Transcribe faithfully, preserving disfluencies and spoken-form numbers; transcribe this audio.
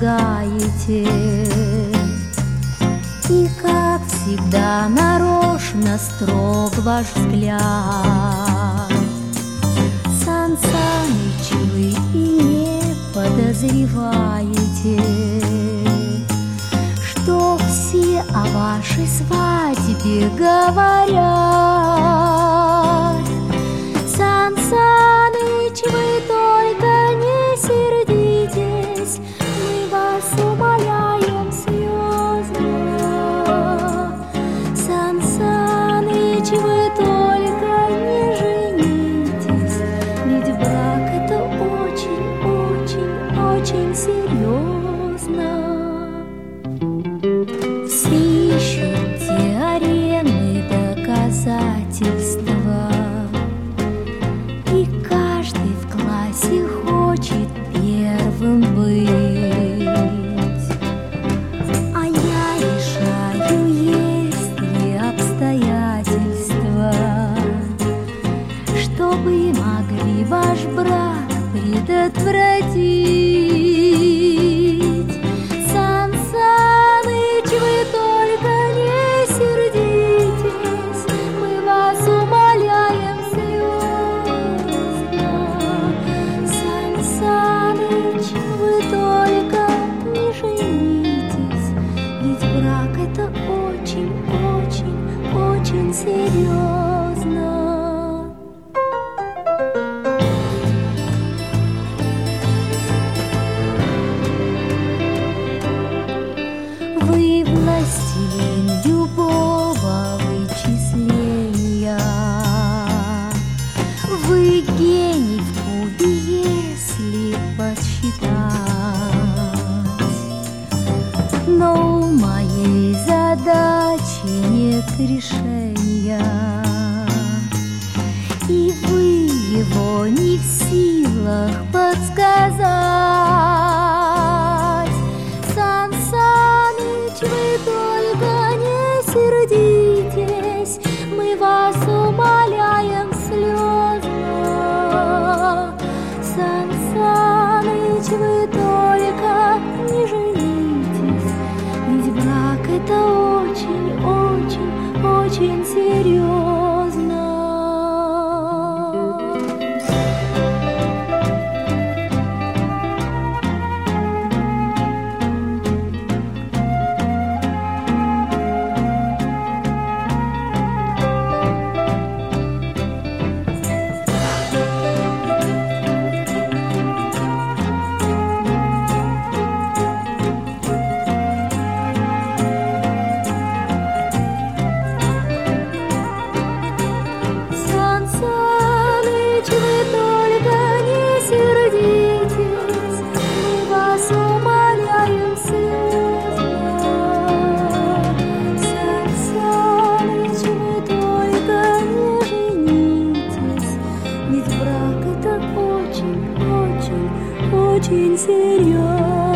прожигаете. И, как всегда, нарочно строг ваш взгляд. Сан Саныч, вы и не подозреваете, что все о вашей свадьбе говорят. Сан Саныч, вы только не сердитесь, мы вас умоляем слезно. Сан Саныч, вы только не женитесь, ведь брак — это очень, очень, очень серьезно. Все ищут теоремы, доказательства, и каждый в классе хочет первым быть. А я решаю, есть ли обстоятельства, чтобы могли ваш брак предотвратить. Сан Саныч, вы только не сердитесь, мы вас умоляем слезно. Сан Саныч, вы только не женитесь, ведь брак — это очень, очень, очень серьезно. Вы властелин любого вычисления, вы гений в кубе, если подсчитать. Но у моей задачи нет решения, и вы его не в силах подсказать. Сан Саныч, вы только не сердитесь, мы вас умоляем слезно. Сан Саныч, вы только не женитесь, ведь брак — это очень, очень, очень серьезно. Сан Саныч, вы только не сердитесь, мы вас умоляем слезно. Сан Саныч, вы только не женитесь, ведь брак — это очень, очень, очень серьезно.